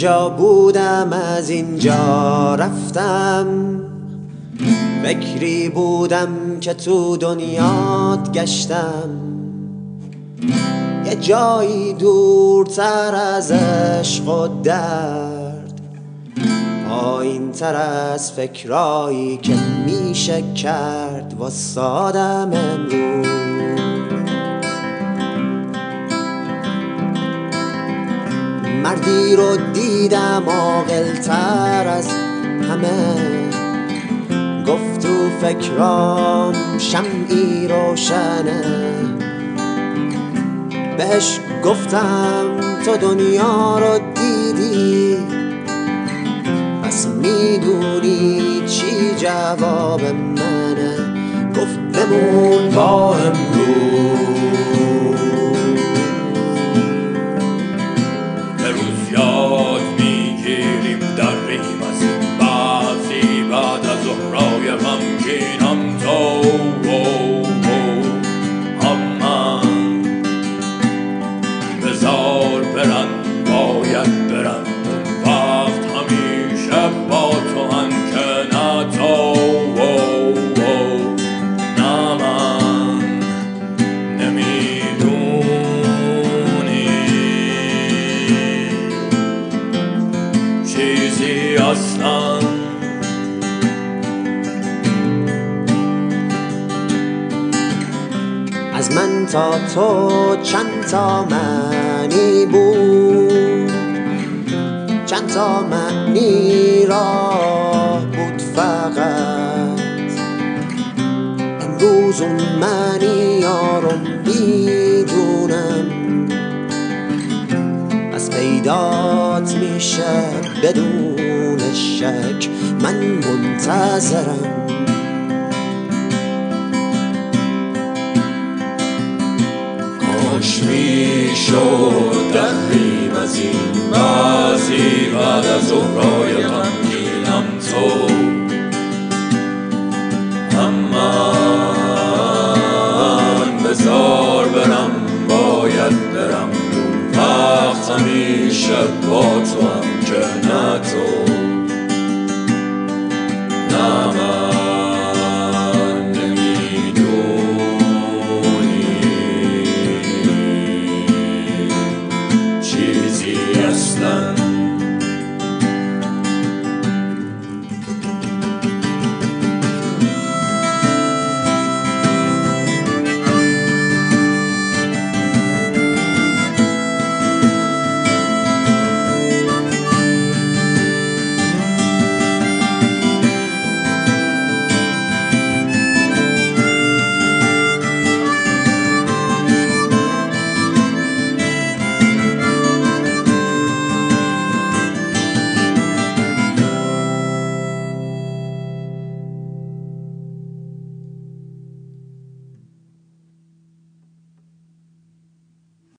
اینجا بودم از اینجا رفتم، فکری بودم که تو دنیات گشتم، یه جایی دورتر از عشق و درد، پایین تر از فکرایی که میشه کرد واسادم امروز. مردی رو دیدم عاقل‌تر از همه، گفت تو فکرام شمعی روشنه، بهش گفتم تو دنیا رو دیدی، پس میدونی چی جواب منه، گفت بمون با یاد میگیریم در ریم از این بعضی بعد از ظهرای غمگینم تو من بذار برن باید برن اون وقت همیشه با تو هن که نه تو نه من نمیدونی چیزی اصلا. از من تا تو چند تا معنی بود، چند تا معنی را بود فقط، امروز اون معنی ها رو میدونم، از پیدات میشه بدون شک، من منتظرم. کاش میشد در ریم از این بعضی بعد از ظهرای غمگینم تو من بذار برم باید برم اون وقت همیشه با تو